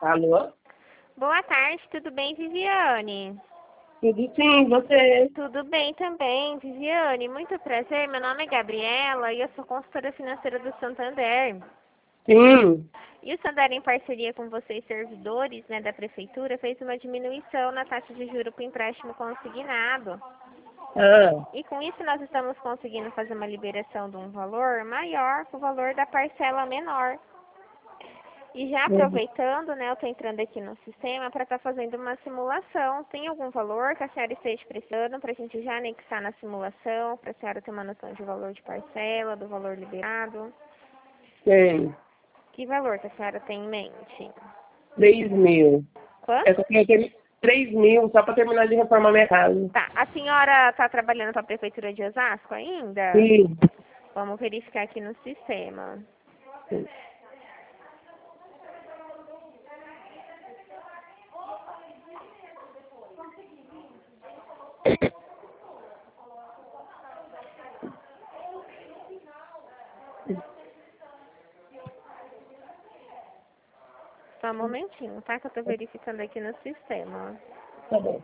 Alô? Boa tarde, tudo bem, Viviane? Tudo sim, você? Tudo bem também, Viviane. Muito prazer, meu nome é Gabriela e eu sou consultora financeira do Santander. Sim. E o Santander, em parceria com vocês, servidores, da prefeitura, fez uma diminuição na taxa de juros para o empréstimo consignado. Ah, E com isso nós estamos conseguindo fazer uma liberação de um valor maior com o valor da parcela menor. E já aproveitando, eu estou entrando aqui no sistema para estar fazendo uma simulação. Tem algum valor que a senhora esteja precisando para a gente já anexar na simulação, para a senhora ter uma noção de valor de parcela, do valor liberado? tem. Que valor que a senhora tem em mente? 3.000. Quanto? Eu só queria ter 3.000 só para terminar de reformar minha casa. Tá. A senhora está trabalhando para a Prefeitura de Osasco ainda? Sim. Vamos verificar aqui no sistema. Sim. Só um momentinho, tá? Que eu estou verificando aqui no sistema. Tá bom.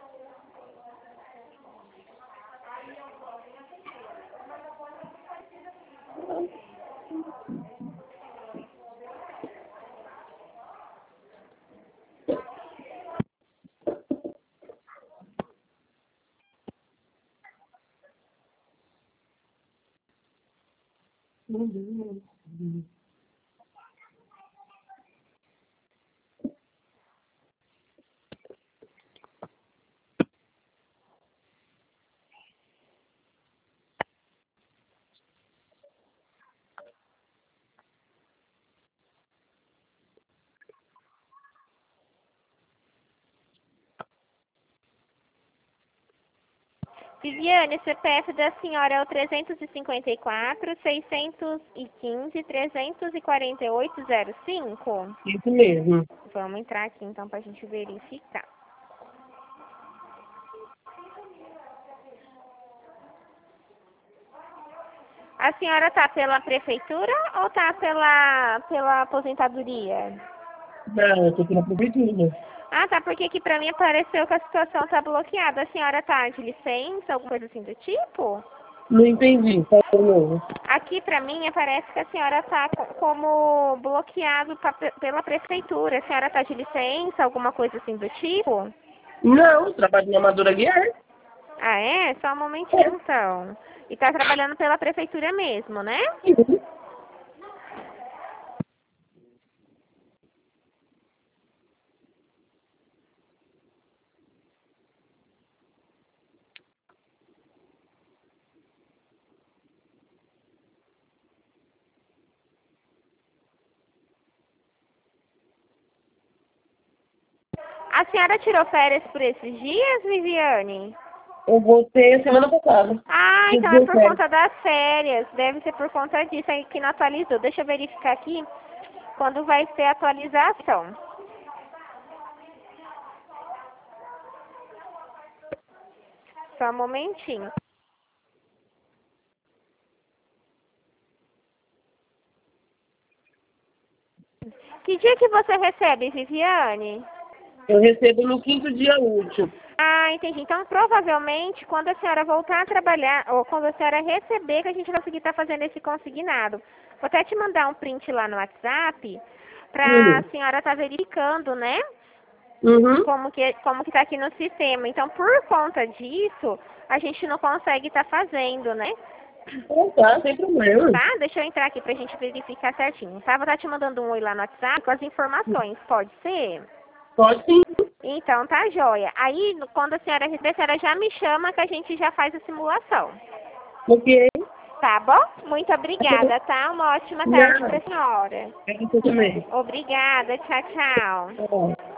Viviane, o CPF da senhora é o 354-615-348-05? Isso mesmo. Vamos entrar aqui então para a gente verificar. A senhora tá pela prefeitura ou tá pela aposentadoria? Não, eu tô aqui na prefeitura. Ah, tá, porque aqui pra mim apareceu que a situação tá bloqueada. A senhora tá de licença, alguma coisa assim do tipo? Não entendi. Fala de novo. Aqui pra mim aparece que a senhora tá como bloqueado pela prefeitura. A senhora tá de licença, alguma coisa assim do tipo? Não, eu trabalho na Amadora Guiar. Ah, é? Só um momentinho então. E tá trabalhando pela prefeitura mesmo, né? Sim. A senhora tirou férias por esses dias, Viviane? Eu voltei semana passada. Ah, Dia então é por 17. conta das férias. Deve ser por conta disso aí que não atualizou. Deixa eu verificar aqui quando vai ser a atualização. Só um momentinho. Que dia que você recebe, Viviane? Eu recebo no 5º dia útil. Ah, entendi. Então, provavelmente, quando a senhora voltar a trabalhar, ou quando a senhora receber, que a gente vai conseguir estar fazendo esse consignado. Vou até te mandar um print lá no WhatsApp, para a senhora estar verificando, né? Uhum. Como que tá aqui no sistema. Então, por conta disso, a gente não consegue estar fazendo, né? Então tá, sem problema. Tá? Deixa eu entrar aqui pra gente verificar certinho, tá? Vou estar te mandando um oi lá no WhatsApp com as informações, pode ser? Pode sim. Então, tá joia. Aí, quando a senhora receber, a senhora já me chama que a gente já faz a simulação. Ok. Tá bom? Muito obrigada, tá? Uma ótima tarde pra senhora. É isso também. Obrigada, tchau, tchau. Tá bom.